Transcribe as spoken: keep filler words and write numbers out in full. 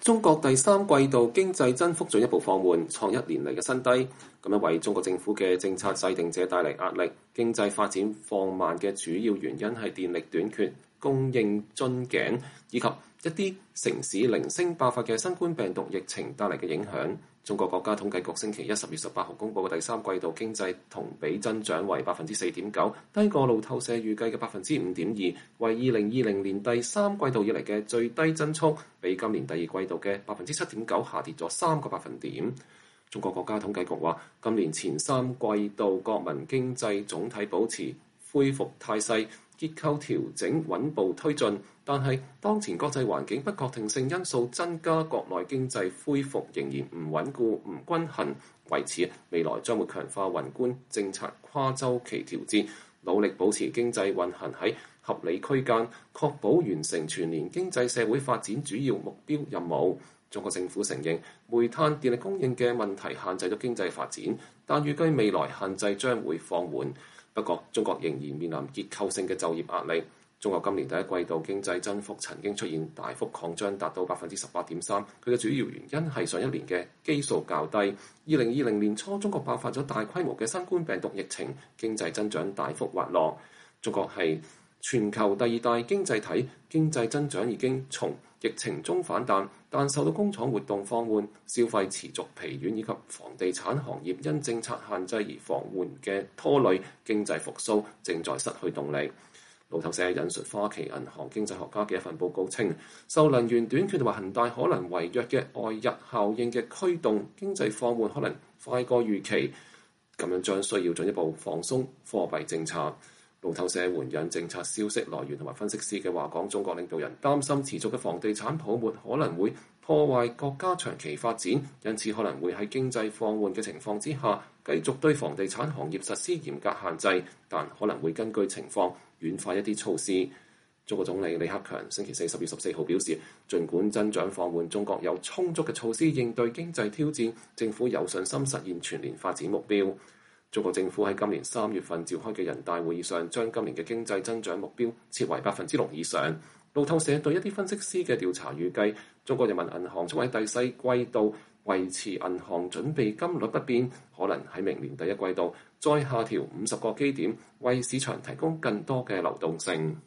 中國第三季度經濟增幅進一步放緩，創一年嚟嘅新低，咁樣為中國政府嘅政策制定者帶嚟壓力。經濟發展放慢嘅主要原因係電力短缺、供應樽頸，以及一啲城市零星爆發嘅新冠病毒疫情帶嚟嘅影響。中國國家統計局星期一十月十八號公佈嘅第三季度經濟同比增長為百分之四點九，低過路透社預計嘅百分之五點二，為二零二零年第三季度以嚟嘅最低增速，比今年第二季度嘅百分之七點九下跌咗三個百分點。中國國家統計局話，今年前三季度國民經濟總體保持恢復態勢，結構調整穩步推進，但係當前國際環境不確定性因素增加，國內經濟恢復仍然唔穩固、唔均衡。為此，未來將會強化宏觀政策跨週期調節，努力保持經濟運行喺合理區間，確保完成全年經濟社會發展主要目標任務。中國政府承認煤炭電力供應嘅問題限制咗經濟發展，但預計未來限制將會放緩。不過，中國仍然面臨結構性嘅就業壓力。中國今年第一季度經濟增幅曾經出現大幅擴張，達到百分之十八點三。佢嘅主要原因係上一年嘅基數較低。二零二零年初，中國爆發咗大規模嘅新冠病毒疫情，經濟增長大幅滑落。中國係全球第二大經濟體，經濟增長已經從疫情中反彈，但受到工廠活動放緩、消費持續疲軟以及房地產行業因政策限制而放緩嘅拖累，經濟復甦正在失去動力。路透社引述花旗銀行經濟學家嘅一份報告稱，受能源短缺同埋恒大可能違約嘅外溢效應嘅驅動，經濟放緩可能快過預期，咁樣將需要進一步放鬆貨幣政策。路透社援引政策消息來源同埋分析師嘅話講，中國領導人擔心持續嘅房地產泡沫可能會破壞國家長期發展，因此可能會喺經濟放緩嘅情況之下，繼續對房地產行業實施嚴格限制，但可能會根據情況軟化一啲措施。中國總理李克強星期四十月十四號表示，儘管增長放緩，中國有充足嘅措施應對經濟挑戰，政府有信心實現全年發展目標。中國政府喺今年三月份召開嘅人大會議上，將今年嘅經濟增長目標設為百分之六以上。路透社對一啲分析師嘅調查預計，中國人民銀行將喺第四季度維持銀行準備金率不變，可能喺明年第一季度再下調五十個基點，為市場提供更多嘅流動性。